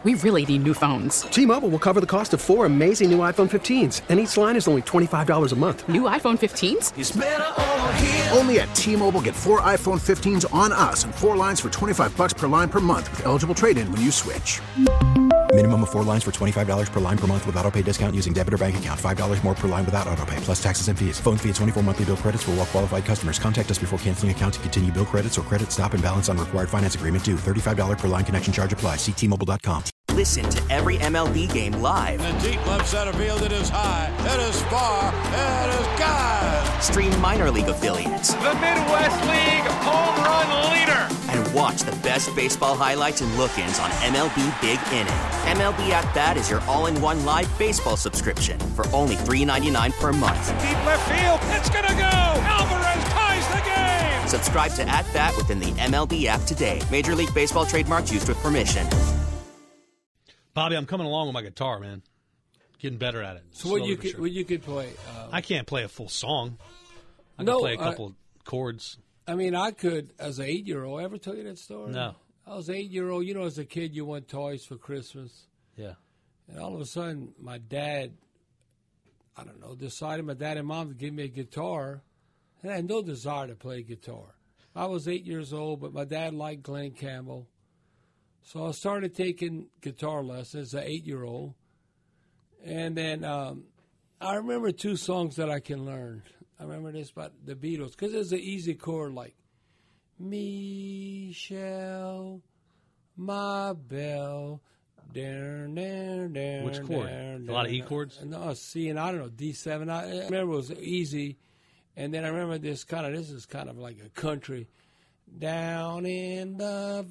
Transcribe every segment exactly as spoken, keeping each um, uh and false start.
we really need new phones. T-Mobile will cover the cost of four amazing new iPhone fifteens, and each line is only twenty-five dollars a month. New iPhone fifteens? It's better over here. Only at T-Mobile, get four iPhone fifteens on us and four lines for twenty-five dollars per line per month with eligible trade-in when you switch. Minimum of four lines for twenty-five dollars per line per month with autopay discount using debit or bank account. five dollars more per line without autopay, plus taxes and fees. Phone fee at twenty-four monthly bill credits for well-qualified customers. Contact us before canceling account to continue bill credits or credit stop and balance on required finance agreement due. thirty-five dollars per line connection charge applies. See T Mobile dot com. Listen to every M L B game live. In the deep left center field, it is high, it is far, it is gone. Stream minor league affiliates. The Midwest League home run leader. And watch the best baseball highlights and look-ins on M L B Big Inning. M L B At Bat is your all-in-one live baseball subscription for only three dollars and ninety-nine cents per month. Deep left field, it's gonna go. Alvarez ties the game. Subscribe to At Bat within the M L B app today. Major League Baseball trademarks used with permission. Bobby, I'm coming along with my guitar, man. Getting better at it. So what you could, sure. what you could play? Uh, I can't play a full song. I no, can play a couple uh, of chords. I mean, I could, as an eight-year-old. Ever tell you that story? No. I was an eight-year-old. You know, as a kid, you want toys for Christmas. Yeah. And all of a sudden, my dad, I don't know, decided my dad and mom to give me a guitar. And I had no desire to play guitar. I was eight years old, but my dad liked Glenn Campbell. So I started taking guitar lessons as an eight-year-old. And then um, I remember two songs that I can learn. I remember this about the Beatles, because it's an easy chord like, Michelle, my belle, down, down, down. Which chord? Down, a lot of E down. chords? No, C, and I don't know, D seven. I, I remember it was easy. And then I remember this kind of, this is kind of like a country. Down in the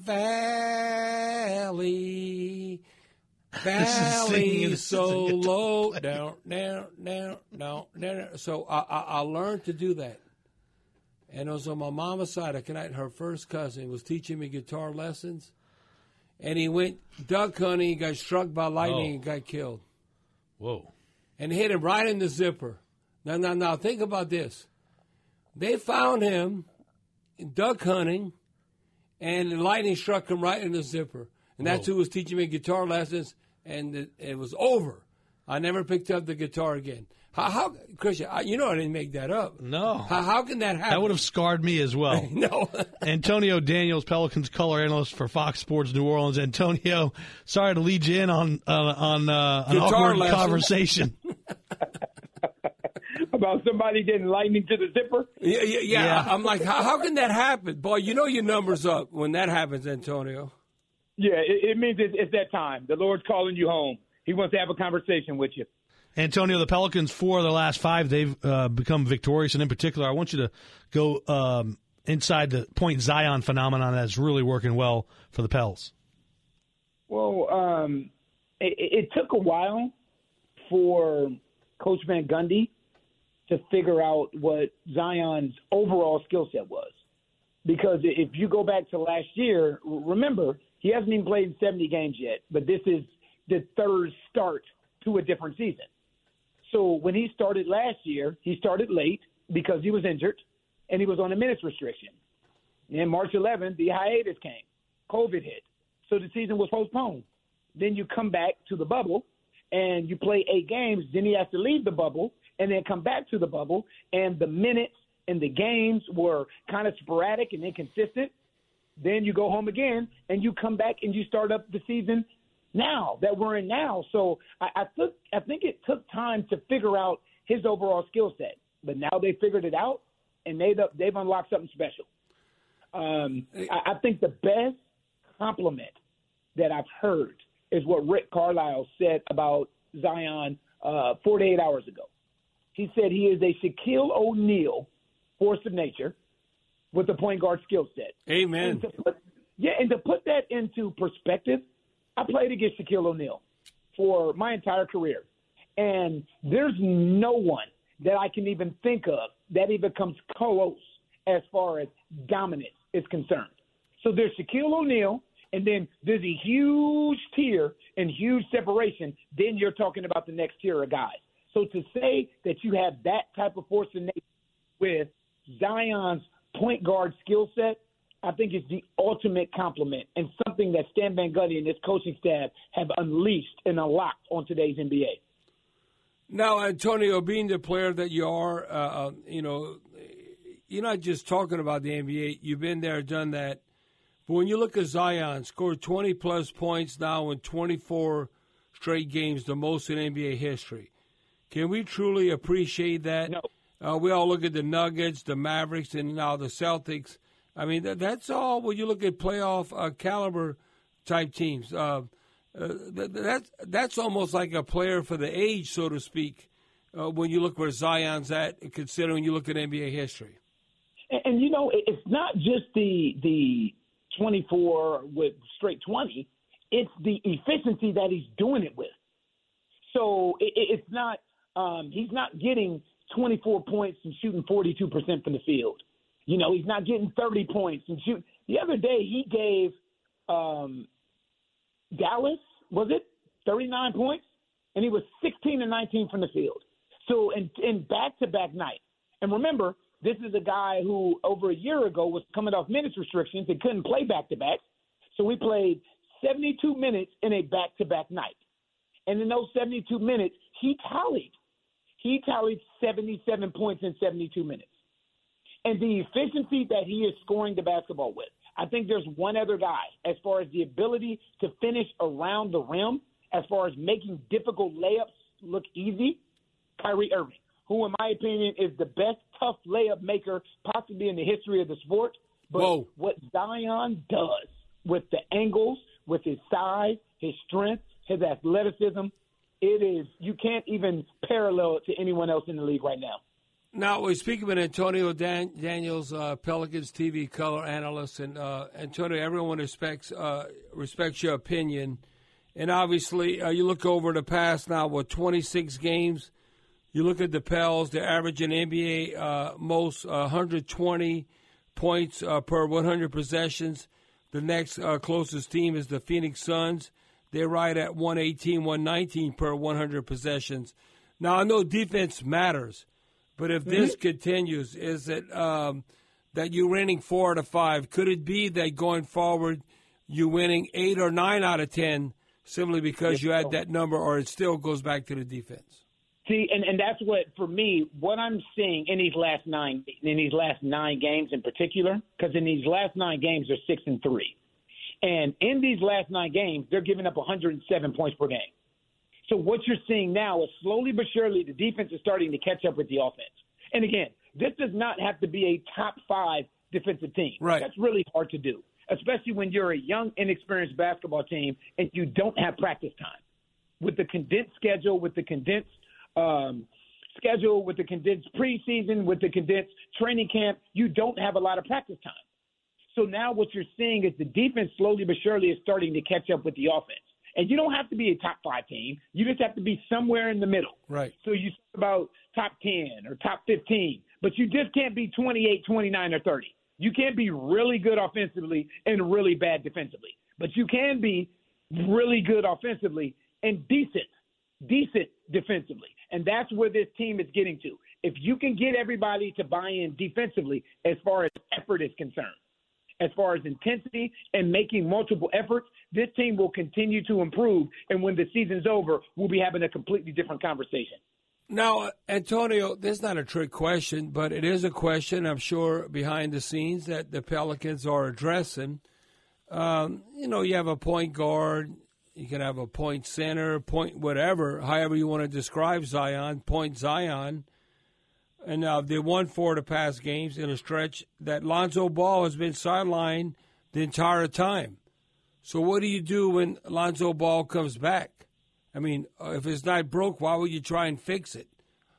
valley, valley so low, down, down, down, down, down. So I, I, I learned to do that. And it was on my mama's side. I connected her first cousin was teaching me guitar lessons. And he went duck hunting, he got struck by lightning oh. and got killed. Whoa. And hit him right in the zipper. Now, now, now, think about this. They found him duck hunting, and the lightning struck him right in the zipper. And that's Whoa. who was teaching me guitar lessons, and it, it was over. I never picked up the guitar again. How, how Christian, I, you know I didn't make that up. No. How, how can that happen? That would have scarred me as well. No. Antonio Daniels, Pelicans color analyst for Fox Sports New Orleans. Antonio, sorry to lead you in on, uh, on uh, an Guitar awkward lesson. conversation. About somebody getting lightning to the zipper? Yeah, yeah, yeah. yeah. I'm like, how, how can that happen? Boy, you know your number's up when that happens, Antonio. Yeah, it, it means it's, it's that time. The Lord's calling you home. He wants to have a conversation with you. Antonio, the Pelicans, four of their last five, they've uh, become victorious. And in particular, I want you to go um, inside the Point Zion phenomenon that's really working well for the Pels. Well, um, it, it took a while for Coach Van Gundy to figure out what Zion's overall skill set was. Because if you go back to last year, remember, he hasn't even played in seventy games yet, but this is the third start to a different season. So when he started last year, he started late because he was injured, and he was on a minutes restriction. And March eleventh, the hiatus came. COVID hit. So the season was postponed. Then you come back to the bubble, and you play eight games. Then he has to leave the bubble and then come back to the bubble, and the minutes and the games were kind of sporadic and inconsistent. Then you go home again, and you come back and you start up the season now that we're in now. So I, I, took, I think it took time to figure out his overall skill set. But now they figured it out, and they've, they've unlocked something special. Um, I, I think the best compliment that I've heard is what Rick Carlisle said about Zion uh, forty-eight hours ago. He said he is a Shaquille O'Neal force of nature with a point guard skill set. Amen. And to put, yeah, and to put that into perspective, I played against Shaquille O'Neal for my entire career. And there's no one that I can even think of that even comes close as far as dominance is concerned. So there's Shaquille O'Neal, and then there's a huge tier and huge separation. Then you're talking about the next tier of guys. So to say that you have that type of force of nature with Zion's point guard skill set, I think it's the ultimate compliment and something that Stan Van Gundy and his coaching staff have unleashed and unlocked on today's N B A. Now, Antonio, being the player that you are, uh, you know, you're not just talking about the N B A. You've been there, done that. But when you look at Zion, scored twenty-plus points now in twenty-four straight games, the most in N B A history. Can we truly appreciate that? No. Uh, we all look at the Nuggets, the Mavericks, and now the Celtics. I mean, that, that's all when you look at playoff uh, caliber type teams. Uh, uh, that, that's, that's almost like a player for the age, so to speak, uh, when you look where Zion's at, considering you look at N B A history. And, and you know, it's not just the the twenty-four with straight twenty. It's the efficiency that he's doing it with. So it, it's not um, – he's not getting twenty-four points and shooting forty-two percent from the field. You know, he's not getting thirty points and shooting. The other day he gave um, Dallas, was it, thirty-nine points? And he was sixteen and nineteen from the field. So in, in back-to-back nights. And remember, this is a guy who over a year ago was coming off minutes restrictions and couldn't play back-to-backs. So we played seventy-two minutes in a back-to-back night. And in those seventy-two minutes, he tallied. He tallied seventy-seven points in seventy-two minutes. And the efficiency that he is scoring the basketball with. I think there's one other guy as far as the ability to finish around the rim, as far as making difficult layups look easy, Kyrie Irving, who in my opinion is the best tough layup maker possibly in the history of the sport. But Whoa. what Zion does with the angles, with his size, his strength, his athleticism, it is, you can't even parallel it to anyone else in the league right now. Now, we're speaking with Antonio Dan- Daniels, uh, Pelicans T V color analyst. And, uh, Antonio, everyone respects uh, respects your opinion. And obviously, uh, you look over the past now, what, twenty-six games. You look at the Pels, they're averaging N B A uh, most uh, one hundred twenty points uh, per one hundred possessions. The next uh, closest team is the Phoenix Suns. They're right at one eighteen, one nineteen per one hundred possessions. Now, I know defense matters, but if this mm-hmm. continues, is it um, that you're winning four out of five? Could it be that going forward you're winning eight or nine out of ten simply because yes, you had that number, or it still goes back to the defense? See, and, and that's what, for me, what I'm seeing in these last nine in these last nine games in particular, because in these last nine games they're six and three, and in these last nine games they're giving up one hundred seven points per game. So what you're seeing now is slowly but surely the defense is starting to catch up with the offense. And again, this does not have to be a top five defensive team. Right. That's really hard to do, especially when you're a young, inexperienced basketball team and you don't have practice time. With the condensed schedule, with the condensed Um, schedule, with the condensed preseason, with the condensed training camp, you don't have a lot of practice time. So now what you're seeing is the defense slowly but surely is starting to catch up with the offense. And you don't have to be a top five team. You just have to be somewhere in the middle. Right. So you talk about top ten or top fifteen, but you just can't be twenty-eight, twenty-nine, or thirty. You can't be really good offensively and really bad defensively. But you can be really good offensively and decent, decent defensively. And that's where this team is getting to. If you can get everybody to buy in defensively as far as effort is concerned, as far as intensity and making multiple efforts, this team will continue to improve. And when the season's over, we'll be having a completely different conversation. Now, Antonio, this is not a trick question, but it is a question, I'm sure, behind the scenes that the Pelicans are addressing. Um, you know, you have a point guard. You can have a point center, point whatever, however you want to describe Zion, point Zion. And now they won four of the past games in a stretch that Lonzo Ball has been sidelined the entire time. So what do you do when Lonzo Ball comes back? I mean, if it's not broke, why would you try and fix it?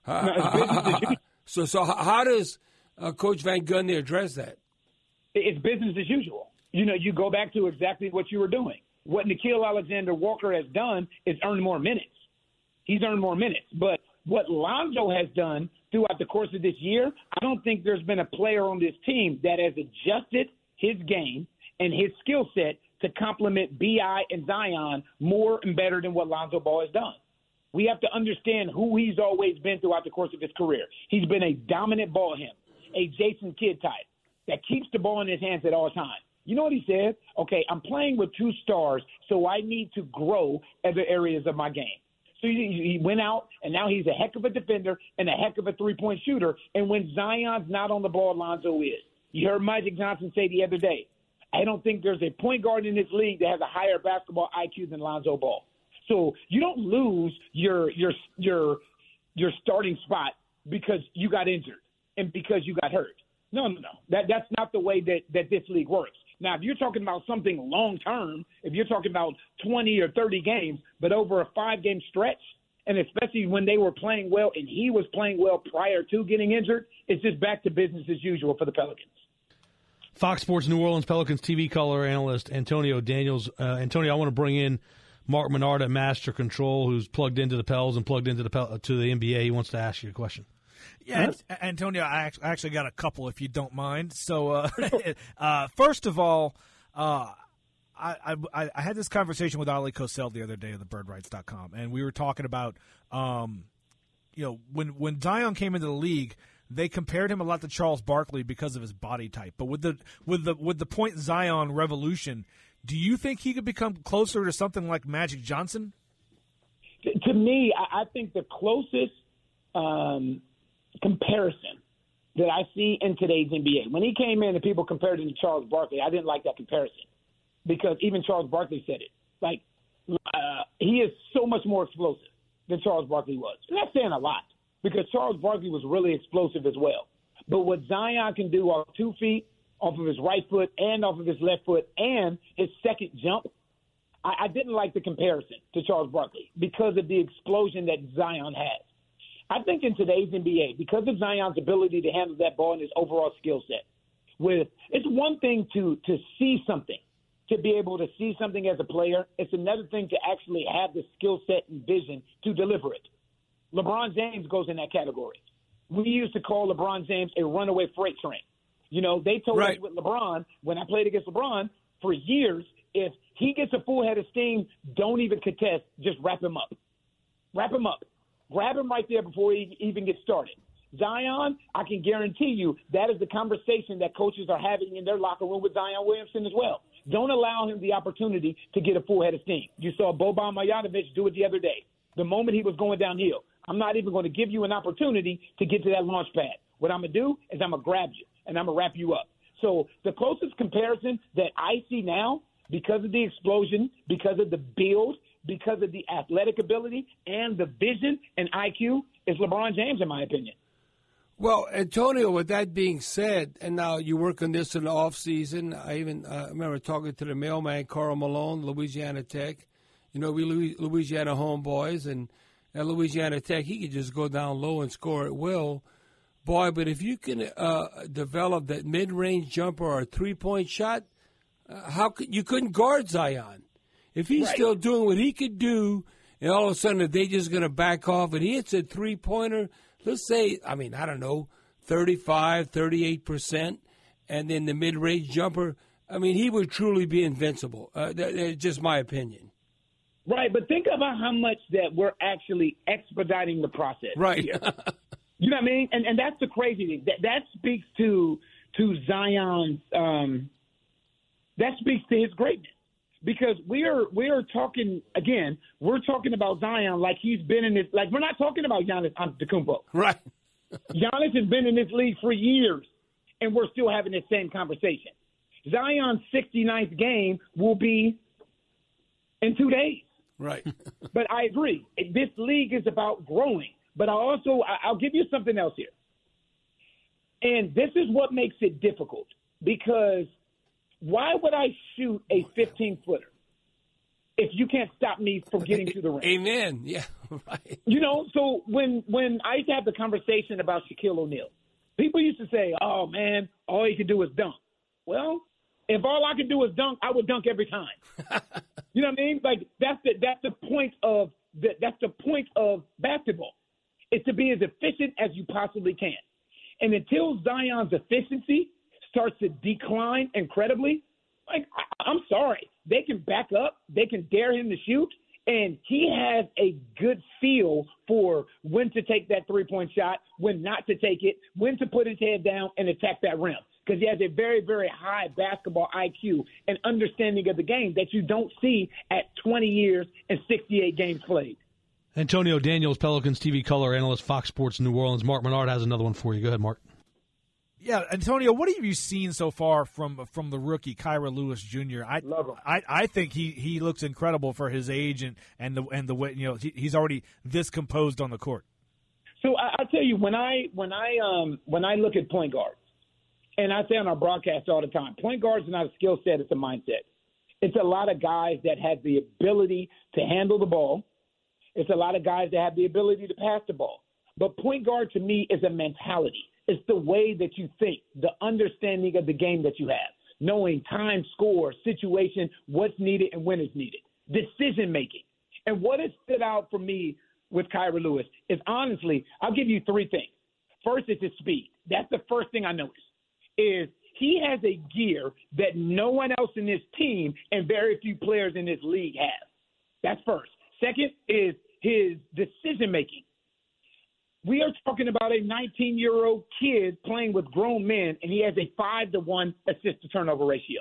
Uh, so so how does uh, Coach Van Gundy address that? It's business as usual. You know, you go back to exactly what you were doing. What Nickeil Alexander-Walker has done is earn more minutes. He's earned more minutes. But what Lonzo has done throughout the course of this year, I don't think there's been a player on this team that has adjusted his game and his skill set to complement B I and Zion more and better than what Lonzo Ball has done. We have to understand who he's always been throughout the course of his career. He's been a dominant ball hand, a Jason Kidd type, that keeps the ball in his hands at all times. You know what he said? Okay, I'm playing with two stars, so I need to grow other areas of my game. So he, he went out, and now he's a heck of a defender and a heck of a three-point shooter. And when Zion's not on the ball, Lonzo is. You heard Magic Johnson say the other day, I don't think there's a point guard in this league that has a higher basketball I Q than Lonzo Ball. So you don't lose your your your your starting spot because you got injured and because you got hurt. No, no, no. That that's not the way that, that this league works. Now, if you're talking about something long term, if you're talking about twenty or thirty games, but over a five-game stretch, and especially when they were playing well and he was playing well prior to getting injured, it's just back to business as usual for the Pelicans. Fox Sports New Orleans Pelicans T V color analyst Antonio Daniels. Uh, Antonio, I want to bring in Mark Menard at Master Control, who's plugged into the Pels and plugged into the Pel- to the N B A. He wants to ask you a question. Yeah, huh? Antonio, I actually got a couple, if you don't mind. So, uh, uh, first of all, uh, I, I I had this conversation with Ali Cosell the other day of the bird rights dot com, and we were talking about, um, you know, when when Zion came into the league, they compared him a lot to Charles Barkley because of his body type. But with the with the with the Point Zion revolution, do you think he could become closer to something like Magic Johnson? To me, I think the closest um, comparison that I see in today's N B A, when he came in and people compared him to Charles Barkley, I didn't like that comparison because even Charles Barkley said it. Like, uh, he is so much more explosive than Charles Barkley was. And that's saying a lot because Charles Barkley was really explosive as well. But what Zion can do off two feet, off of his right foot and off of his left foot and his second jump, I, I didn't like the comparison to Charles Barkley because of the explosion that Zion has. I think in today's N B A, because of Zion's ability to handle that ball and his overall skill set, with it's one thing to to see something, to be able to see something as a player. It's another thing to actually have the skill set and vision to deliver it. LeBron James goes in that category. We used to call LeBron James a runaway freight train. You know, they told right. us with LeBron, when I played against LeBron for years, if he gets a full head of steam, don't even contest, just wrap him up. Wrap him up. Grab him right there before he even gets started. Zion, I can guarantee you that is the conversation that coaches are having in their locker room with Zion Williamson as well. Don't allow him the opportunity to get a full head of steam. You saw Boban Marjanovic do it the other day. The moment he was going downhill, I'm not even going to give you an opportunity to get to that launch pad. What I'm going to do is I'm going to grab you, and I'm going to wrap you up. So the closest comparison that I see now, because of the explosion, because of the build, because of the athletic ability and the vision and I Q, is LeBron James, in my opinion. Well, Antonio, with that being said, and now you work on this in the offseason, I even uh, remember talking to the mailman, Karl Malone, Louisiana Tech. You know, we Louisiana homeboys, and at Louisiana Tech, he could just go down low and score at will. Boy, but if you can uh, develop that mid-range jumper or a three-point shot, uh, how could you couldn't guard Zion? If he's right. still doing what he could do, and all of a sudden if they just going to back off and he hits a three-pointer, let's say, I mean, I don't know, thirty-five, thirty-eight percent, and then the mid-range jumper, I mean, he would truly be invincible. Uh, that, that's just my opinion. Right, but think about how much that we're actually expediting the process. Right. You know what I mean? And and that's the crazy thing. That that speaks to to Zion's um, that speaks to his greatness. Because we are we are talking again, we're talking about Zion like he's been in this like we're not talking about Giannis Antetokounmpo. Right. Giannis has been in this league for years and we're still having this same conversation. Zion's sixty-ninth game will be in two days. Right. But I agree. This league is about growing. But I also I'll give you something else here. And this is what makes it difficult because why would I shoot a fifteen-footer if you can't stop me from getting to the ring? Amen. Yeah, right. You know, so when when I used to have the conversation about Shaquille O'Neal, people used to say, oh, man, all he can do is dunk. Well, if all I could do is dunk, I would dunk every time. You know what I mean? Like, that's the, that's the point of the, that's the point of basketball, is to be as efficient as you possibly can. And until Zion's efficiency starts to decline incredibly, like, I, I'm sorry. They can back up. They can dare him to shoot. And he has a good feel for when to take that three-point shot, when not to take it, when to put his head down and attack that rim. because he has a very, very high basketball I Q and understanding of the game that you don't see at twenty years and sixty-eight games played. Antonio Daniels, Pelicans T V color analyst, Fox Sports New Orleans. Mark Menard has another one for you. Go ahead, Mark. Yeah, Antonio, what have you seen so far from from the rookie Kira Lewis Junior? I Love him. I, I think he, he looks incredible for his age and, and the and the way you know he, he's already this composed on the court. So I, I tell you, when I when I um when I look at point guards, and I say on our broadcast all the time, point guards are not a skill set; it's a mindset. It's a lot of guys that have the ability to handle the ball. It's a lot of guys that have the ability to pass the ball. But point guard to me is a mentality. It's the way that you think, the understanding of the game that you have, knowing time, score, situation, what's needed and when it's needed, decision making. And what has stood out for me with Kira Lewis is honestly, I'll give you three things. First, it's his speed. That's the first thing I noticed is he has a gear that no one else in this team and very few players in this league have. That's first. Second is his decision making. We are talking about a nineteen-year-old kid playing with grown men, and he has a five to one assist-to-turnover ratio.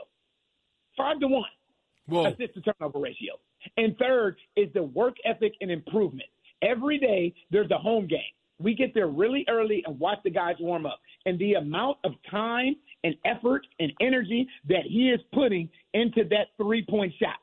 Five to one Whoa. assist-to-turnover ratio. And third is the work ethic and improvement. Every day there's a home game. We get there really early and watch the guys warm up. And the amount of time and effort and energy that he is putting into that three-point shot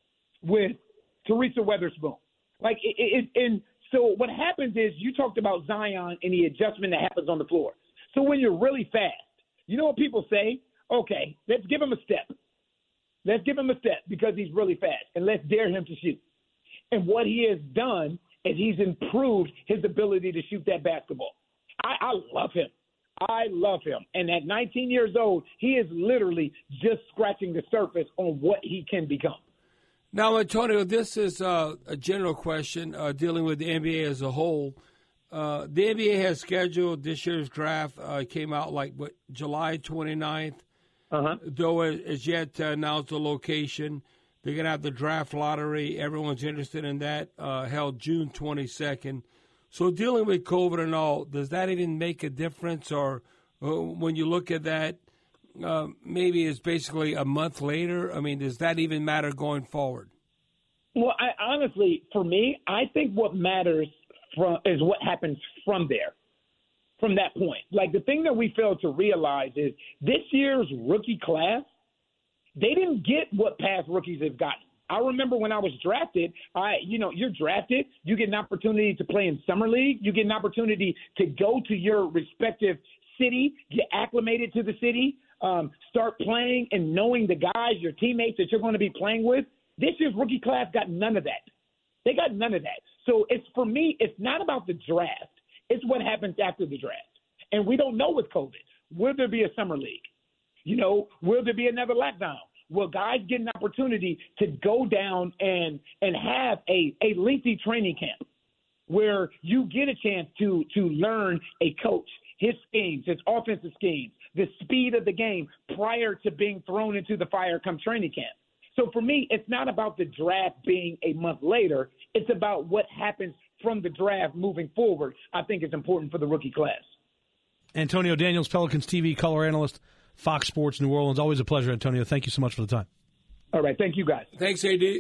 with Teresa Weatherspoon. Like, it, it, and so what happens is you talked about Zion and the adjustment that happens on the floor. So when you're really fast, you know what people say? Okay, let's give him a step. Let's give him a step because he's really fast, and let's dare him to shoot. And what he has done is he's improved his ability to shoot that basketball. I, I love him. I love him. And at nineteen years old, he is literally just scratching the surface on what he can become. Now, Antonio, this is uh, a general question uh, dealing with the N B A as a whole. Uh, the N B A has scheduled this year's draft. Uh, came out like what, July twenty-ninth. Uh-huh. Though it is yet to announce the location. They're going to have the draft lottery. Everyone's interested in that, uh, held June twenty-second. So dealing with COVID and all, does that even make a difference? Or uh, when you look at that, Uh, maybe it's basically a month later. I mean, does that even matter going forward? Well, I, honestly, for me, I think what matters from, is what happens from there, from that point. Like, the thing that we fail to realize is this year's rookie class, they didn't get what past rookies have gotten. I remember when I was drafted, I, you know, you're drafted, you get an opportunity to play in summer league, you get an opportunity to go to your respective city, get acclimated to the city, Um, start playing and knowing the guys, your teammates that you're going to be playing with. This year's rookie class got none of that. They got none of that. So it's for me, it's not about the draft. It's what happens after the draft. And we don't know with COVID. Will there be a summer league? You know, will there be another lockdown? Will guys get an opportunity to go down and and have a, a lengthy training camp where you get a chance to to learn a coach, his schemes, his offensive schemes, the speed of the game prior to being thrown into the fire come training camp. So for me, it's not about the draft being a month later. It's about what happens from the draft moving forward. I think it's important for the rookie class. Antonio Daniels, Pelicans T V color analyst, Fox Sports New Orleans. Always a pleasure, Antonio. Thank you so much for the time. All right. Thank you, guys. Thanks, A D.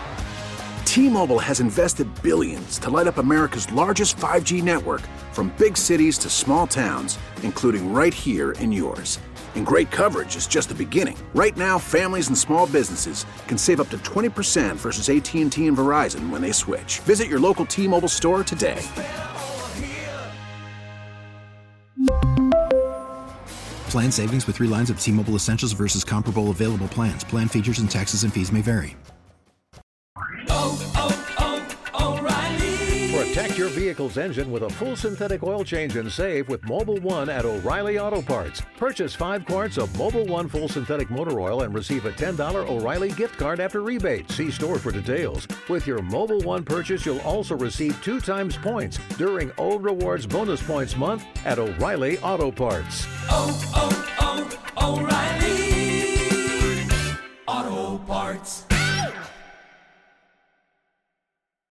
T-Mobile has invested billions to light up America's largest five G network, from big cities to small towns, including right here in yours. And great coverage is just the beginning. Right now, families and small businesses can save up to twenty percent versus A T and T and Verizon when they switch. Visit your local T-Mobile store today. Plan savings with three lines of T-Mobile Essentials versus comparable available plans. Plan features and taxes and fees may vary. Protect your vehicle's engine with a full synthetic oil change and save with Mobil one at O'Reilly Auto Parts. Purchase five quarts of Mobil one full synthetic motor oil and receive a ten dollars O'Reilly gift card after rebate. See store for details. With your Mobil one purchase, you'll also receive two times points during O Rewards Bonus Points Month at O'Reilly Auto Parts. Oh, oh, oh, O'Reilly Auto Parts.